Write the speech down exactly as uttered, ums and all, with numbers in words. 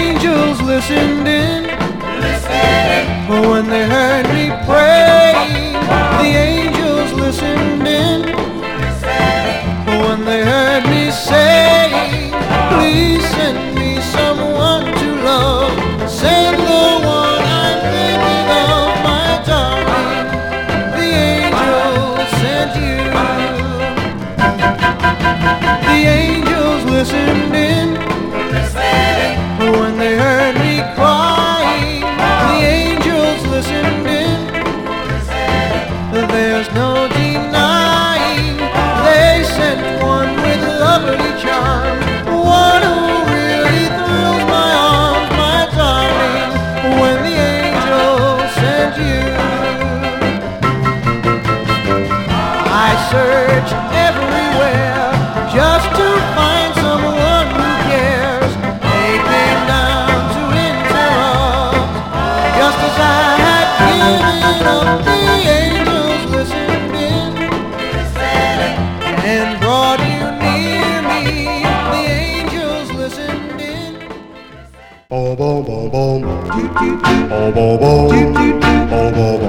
angels listened in, listened. When they heard me pray. The angels listened in, listened. When they heard me say, please send me someone to love. Send the one I'm thinking of, my darling. The angels sent you. The angels listened in, listened. When they heard me crying. The angels listened in, listened. There's no denying they sent one with lovely charm, one who really thrills my arms, my darling, when the angels sent you. I search everywhere just to find someone who cares. They came down to interrupt, just as I had given up. The angels listened in, and brought you near me. The angels listened in. Boom, boom, boom, boom. Boom, boom, boom. Boom, boom, boom.